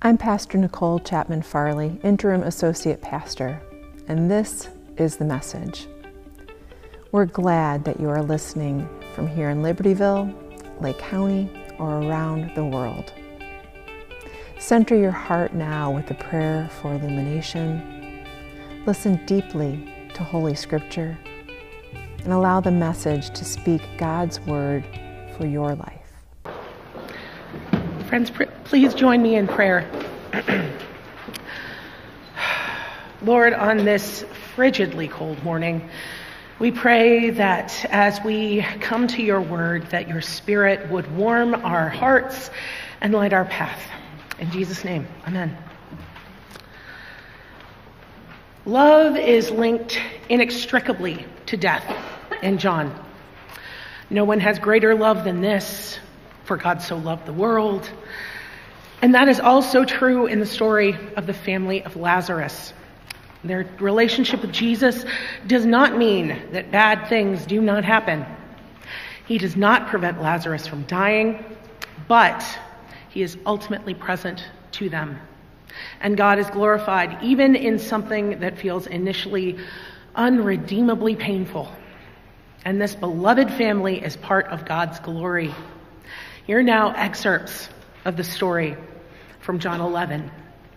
I'm Pastor Nicole Chapman Farley, Interim Associate Pastor, and this is The Message. We're glad that you are listening from here in Libertyville, Lake County, or around the world. Center your heart now with a prayer for illumination. Listen deeply to Holy Scripture and allow the message to speak God's word for your life. Friends, please join me in prayer. Lord, on this frigidly cold morning, we pray that as we come to your word, that your Spirit would warm our hearts and light our path. In Jesus' name, amen. Love is linked inextricably to death in John. No one has greater love than this, for God so loved the world. And that is also true in the story of the family of Lazarus. Their relationship with Jesus does not mean that bad things do not happen. He does not prevent Lazarus from dying, but he is ultimately present to them. And God is glorified even in something that feels initially unredeemably painful. And this beloved family is part of God's glory. Here are now excerpts of the story from John 11.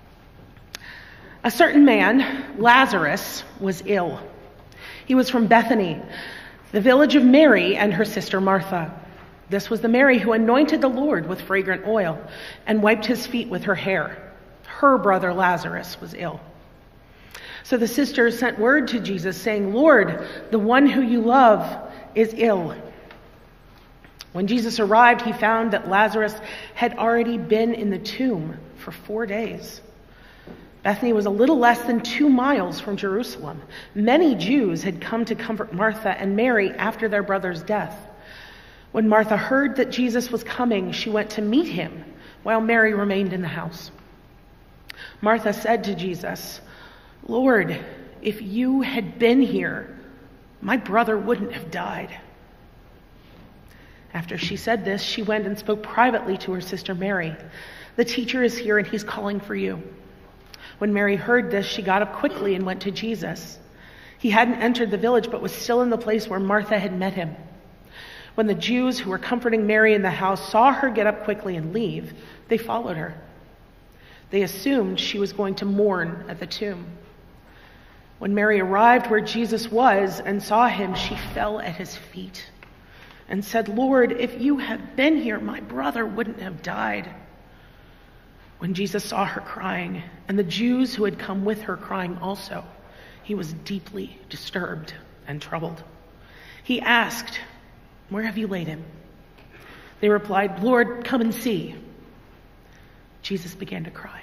A certain man, Lazarus, was ill. He was from Bethany, the village of Mary and her sister Martha. This was the Mary who anointed the Lord with fragrant oil and wiped his feet with her hair. Her brother Lazarus was ill. So the sisters sent word to Jesus saying, "Lord, the one who you love is ill." When Jesus arrived, he found that Lazarus had already been in the tomb for 4 days. Bethany was a little less than 2 miles from Jerusalem. Many Jews had come to comfort Martha and Mary after their brother's death. When Martha heard that Jesus was coming, she went to meet him, while Mary remained in the house. Martha said to Jesus, "Lord, if you had been here, my brother wouldn't have died." After she said this, she went and spoke privately to her sister Mary. "The teacher is here and he's calling for you." When Mary heard this, she got up quickly and went to Jesus. He hadn't entered the village, but was still in the place where Martha had met him. When the Jews who were comforting Mary in the house saw her get up quickly and leave, they followed her. They assumed she was going to mourn at the tomb. When Mary arrived where Jesus was and saw him, she fell at his feet and said, "Lord, if you had been here, my brother wouldn't have died." When Jesus saw her crying, and the Jews who had come with her crying also, he was deeply disturbed and troubled. He asked, "Where have you laid him?" They replied, "Lord, come and see." Jesus began to cry.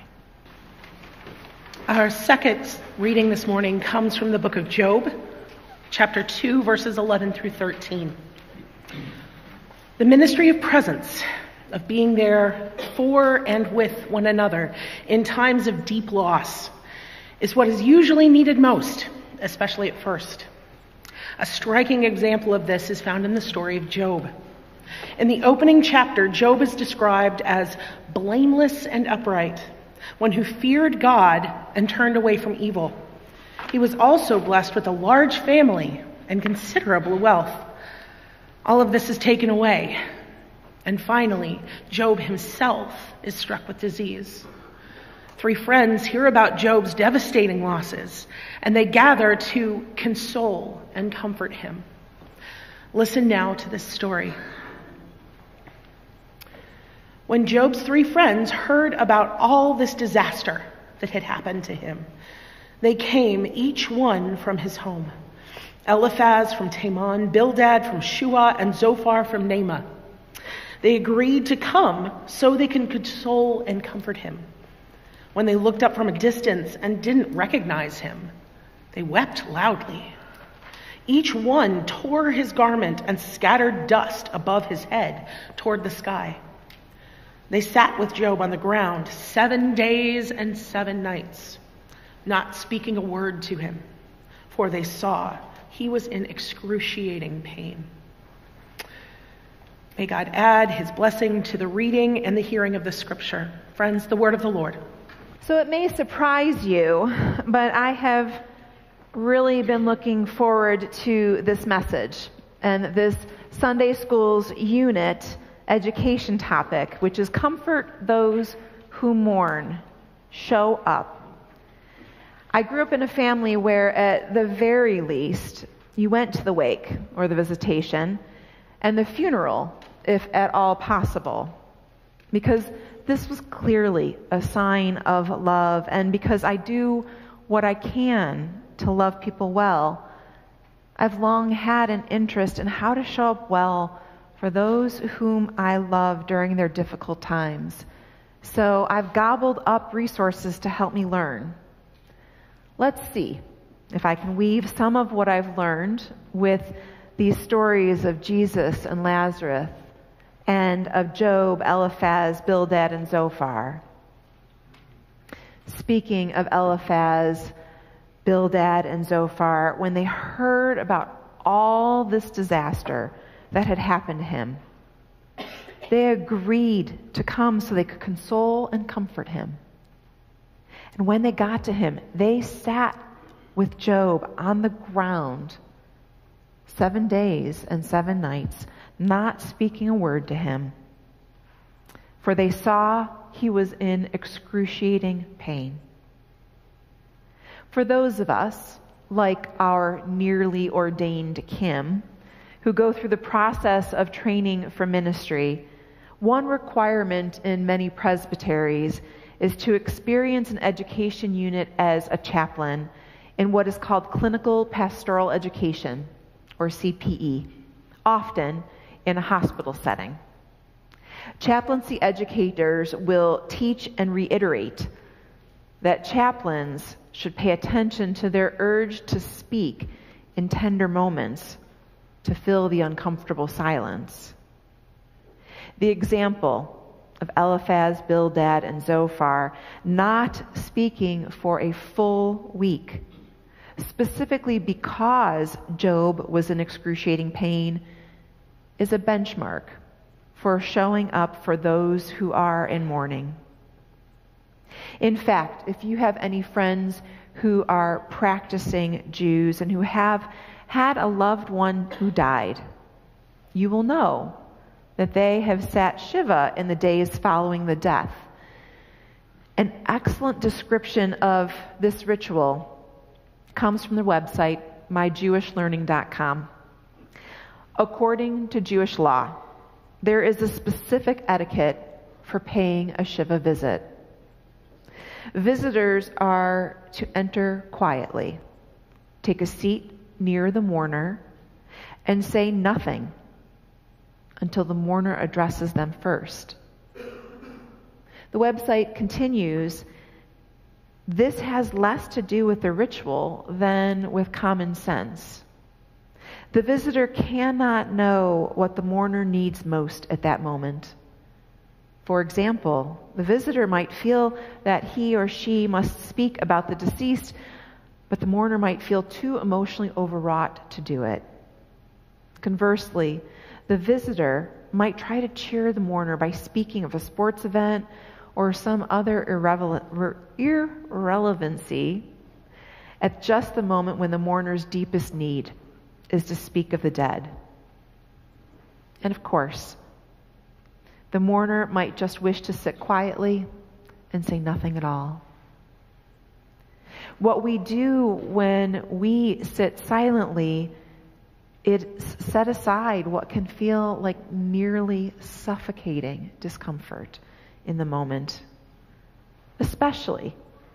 Our second reading this morning comes from the book of Job, chapter 2, verses 11 through 13. The ministry of presence, of being there for and with one another in times of deep loss, is what is usually needed most, especially at first. A striking example of this is found in the story of Job. In the opening chapter, Job is described as blameless and upright, one who feared God and turned away from evil. He was also blessed with a large family and considerable wealth. All of this is taken away. And finally, Job himself is struck with disease. 3 friends hear about Job's devastating losses, and they gather to console and comfort him. Listen now to this story. When Job's 3 friends heard about all this disaster that had happened to him, they came, each one from his home. Eliphaz from Teman, Bildad from Shua, and Zophar from Naamah. They agreed to come so they can console and comfort him. When they looked up from a distance and didn't recognize him, they wept loudly. Each one tore his garment and scattered dust above his head toward the sky. They sat with Job on the ground 7 days and 7 nights, not speaking a word to him, for they saw he was in excruciating pain. May God add his blessing to the reading and the hearing of the scripture. Friends, the word of the Lord. So it may surprise you, but I have really been looking forward to this message and this Sunday School's unit education topic, which is comfort those who mourn, show up. I grew up in a family where at the very least you went to the wake or the visitation and the funeral, if at all possible, because this was clearly a sign of love, and because I do what I can to love people well, I've long had an interest in how to show up well for those whom I love during their difficult times. So I've gobbled up resources to help me learn. Let's see if I can weave some of what I've learned with these stories of Jesus and Lazarus, and of Job, Eliphaz, Bildad, and Zophar. Speaking of Eliphaz, Bildad, and Zophar, when they heard about all this disaster that had happened to him, they agreed to come so they could console and comfort him. And when they got to him, they sat with Job on the ground 7 days and 7 nights, not speaking a word to him, for they saw he was in excruciating pain. For those of us, like our nearly ordained Kim, who go through the process of training for ministry, one requirement in many presbyteries is to experience an education unit as a chaplain in what is called clinical pastoral education, or CPE, often in a hospital setting. Chaplaincy educators will teach and reiterate that chaplains should pay attention to their urge to speak in tender moments to fill the uncomfortable silence. The example of Eliphaz, Bildad, and Zophar not speaking for a full week, specifically because Job was in excruciating pain, is a benchmark for showing up for those who are in mourning. In fact, if you have any friends who are practicing Jews and who have had a loved one who died, you will know that they have sat Shiva in the days following the death. An excellent description of this ritual comes from the website myjewishlearning.com. According to Jewish law, there is a specific etiquette for paying a Shiva visit. Visitors are to enter quietly, take a seat near the mourner, and say nothing until the mourner addresses them first. The website continues, this has less to do with the ritual than with common sense. The visitor cannot know what the mourner needs most at that moment. For example, the visitor might feel that he or she must speak about the deceased, but the mourner might feel too emotionally overwrought to do it. Conversely, the visitor might try to cheer the mourner by speaking of a sports event or some other irrelevancy at just the moment when the mourner's deepest need is to speak of the dead. And of course, the mourner might just wish to sit quietly and say nothing at all. What we do when we sit silently is set aside what can feel like nearly suffocating discomfort in the moment, especially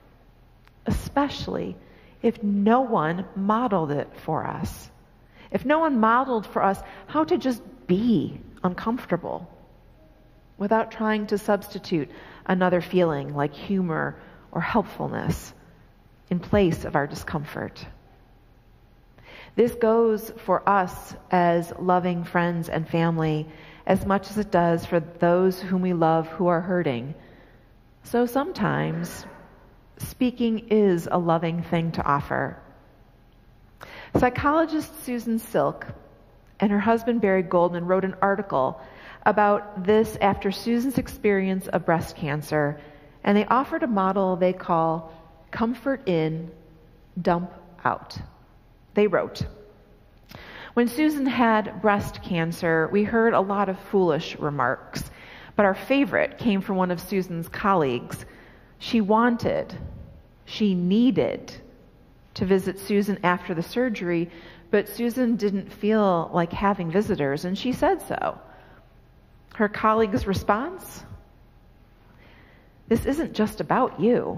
if no one modeled it for us. If no one modeled for us how to just be uncomfortable without trying to substitute another feeling like humor or helpfulness in place of our discomfort. This goes for us as loving friends and family as much as it does for those whom we love who are hurting. So sometimes speaking is a loving thing to offer. Psychologist Susan Silk and her husband Barry Goldman wrote an article about this after Susan's experience of breast cancer and they offered a model they call comfort in, dump out. They wrote, "When Susan had breast cancer, we heard a lot of foolish remarks, but our favorite came from one of Susan's colleagues. She needed to visit Susan after the surgery, but Susan didn't feel like having visitors, and she said so. Her colleague's response? This isn't just about you."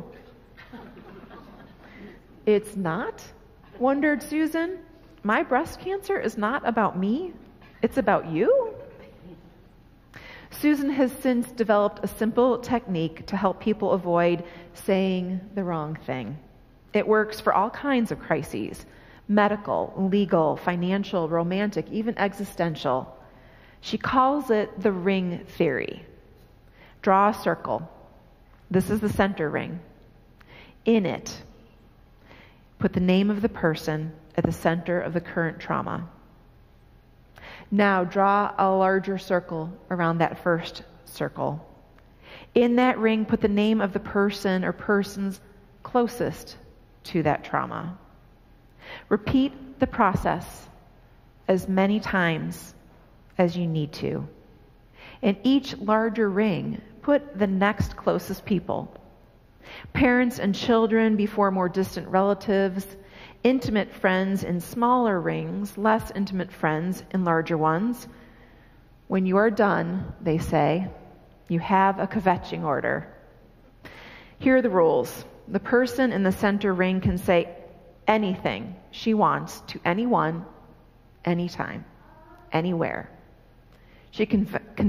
"It's not?" wondered Susan. "My breast cancer is not about me. It's about you?" Susan has since developed a simple technique to help people avoid saying the wrong thing. It works for all kinds of crises: medical, legal, financial, romantic, even existential. She calls it the ring theory. Draw a circle. This is the center ring. In it, put the name of the person at the center of the current trauma. Now draw a larger circle around that first circle. In that ring, put the name of the person or persons closest to that trauma. Repeat the process as many times as you need to. In each larger ring, put the next closest people. Parents and children before more distant relatives, intimate friends in smaller rings, less intimate friends in larger ones. When you are done, they say, you have a kvetching order. Here are the rules. The person in the center ring can say anything she wants to anyone, anytime, anywhere. She can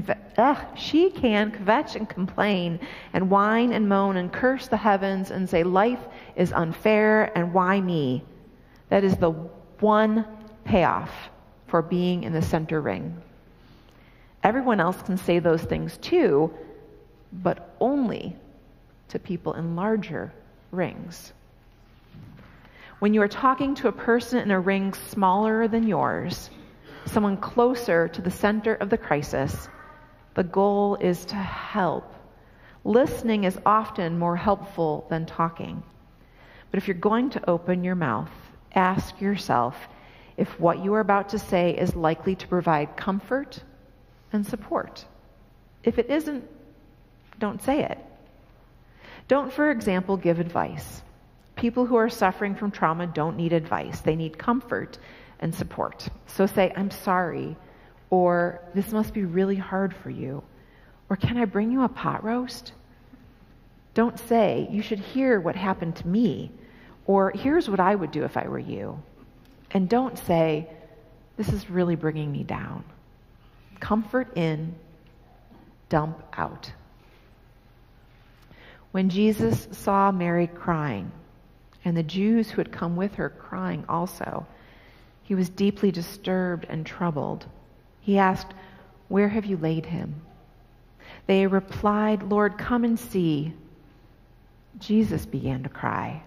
kvetch and complain and whine and moan and curse the heavens and say life is unfair and why me? That is the one payoff for being in the center ring. Everyone else can say those things too, but only to people in larger rings. When you are talking to a person in a ring smaller than yours, someone closer to the center of the crisis, the goal is to help. Listening is often more helpful than talking. But if you're going to open your mouth, ask yourself if what you are about to say is likely to provide comfort and support. If it isn't, don't say it. Don't, for example, give advice. People who are suffering from trauma don't need advice. They need comfort and support. So say, I'm sorry, or this must be really hard for you, or can I bring you a pot roast? Don't say, you should hear what happened to me, or here's what I would do if I were you. And don't say, this is really bringing me down. Comfort in, dump out. When Jesus saw Mary crying, and the Jews who had come with her crying also, he was deeply disturbed and troubled. He asked, "Where have you laid him?" They replied, "Lord, come and see." Jesus began to cry.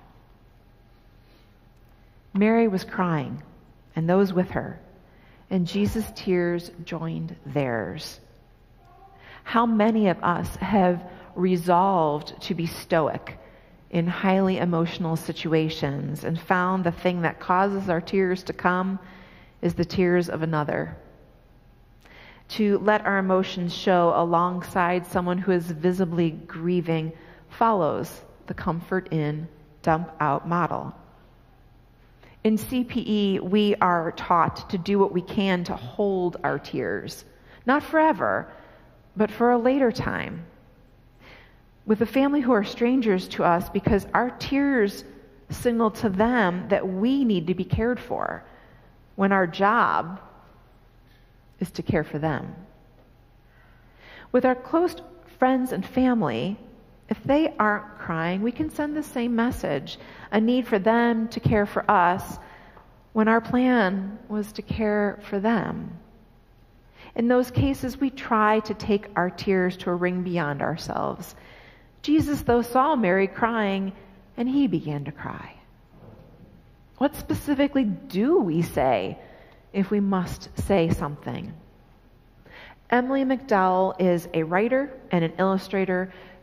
Mary was crying, and those with her, and Jesus' tears joined theirs. How many of us have resolved to be stoic in highly emotional situations and found the thing that causes our tears to come is the tears of another? To let our emotions show alongside someone who is visibly grieving follows the comfort in, dump out model. In CPE, we are taught to do what we can to hold our tears, not forever, but for a later time. With a family who are strangers to us, because our tears signal to them that we need to be cared for, when our job is to care for them. With our close friends and family, if they aren't crying, we can send the same message, a need for them to care for us when our plan was to care for them. In those cases, we try to take our tears to a ring beyond ourselves. Jesus, though, saw Mary crying, and he began to cry. What specifically do we say if we must say something? Emily McDowell is a writer and an illustrator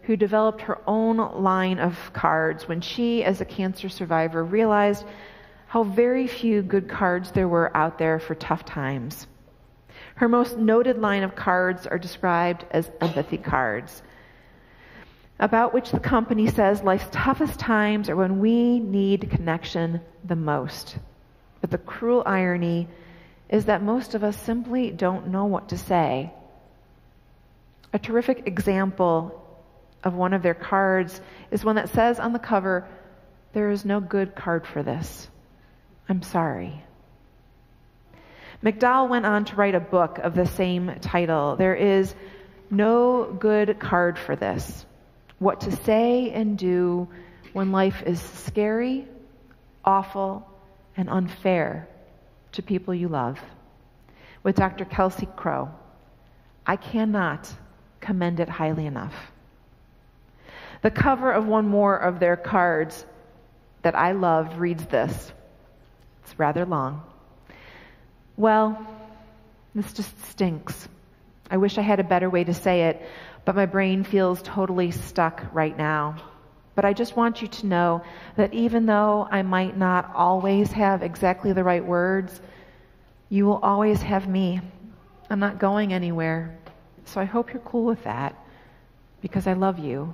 who developed her own line of cards when she, as a cancer survivor, realized how very few good cards there were out there for tough times. Her most noted line of cards are described as empathy cards, about which the company says life's toughest times are when we need connection the most. But the cruel irony is that most of us simply don't know what to say. A terrific example of one of their cards is one that says on the cover, "There is no good card for this. I'm sorry." McDowell went on to write a book of the same title. There is no good card for this. What to say and do when life is scary, awful, and unfair to people you love. With Dr. Kelsey Crow, I cannot commend it highly enough. The cover of one more of their cards that I love reads this. It's rather long. "Well, this just stinks. I wish I had a better way to say it, but my brain feels totally stuck right now. But I just want you to know that even though I might not always have exactly the right words, you will always have me. I'm not going anywhere. So I hope you're cool with that, because I love you.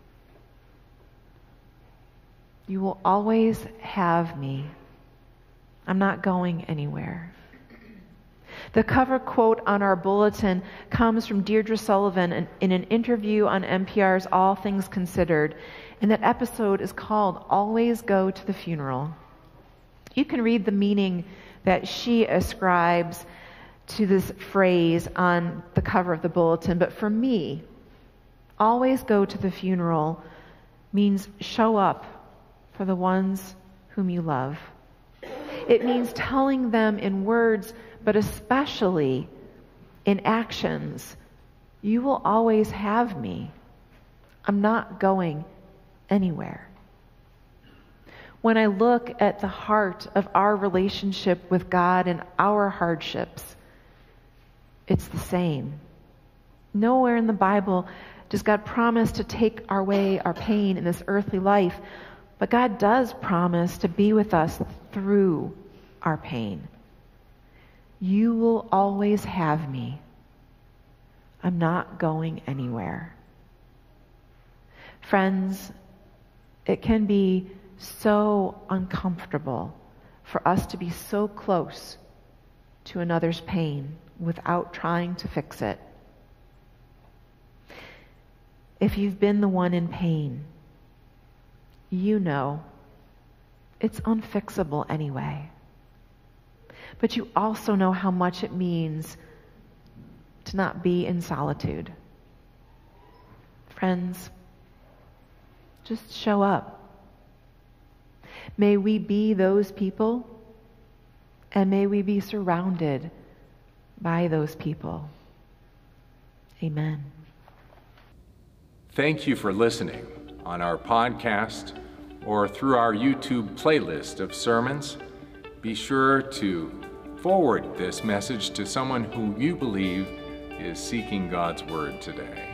You will always have me. I'm not going anywhere." The cover quote on our bulletin comes from Deirdre Sullivan in an interview on NPR's All Things Considered, and that episode is called "Always Go to the Funeral." You can read the meaning that she ascribes to this phrase on the cover of the bulletin, but for me, always go to the funeral means show up for the ones whom you love. It means telling them in words, but especially in actions, you will always have me. I'm not going anywhere. When I look at the heart of our relationship with God and our hardships, it's the same. Nowhere in the Bible does God promise to take away our pain in this earthly life, but God does promise to be with us through our pain. You will always have me. I'm not going anywhere. Friends, it can be so uncomfortable for us to be so close to another's pain without trying to fix it. If you've been the one in pain, you know it's unfixable anyway. But you also know how much it means to not be in solitude. Friends, just show up. May we be those people, and may we be surrounded by those people. Amen. Thank you for listening on our podcast or through our YouTube playlist of sermons. Be sure to forward this message to someone who you believe is seeking God's Word today.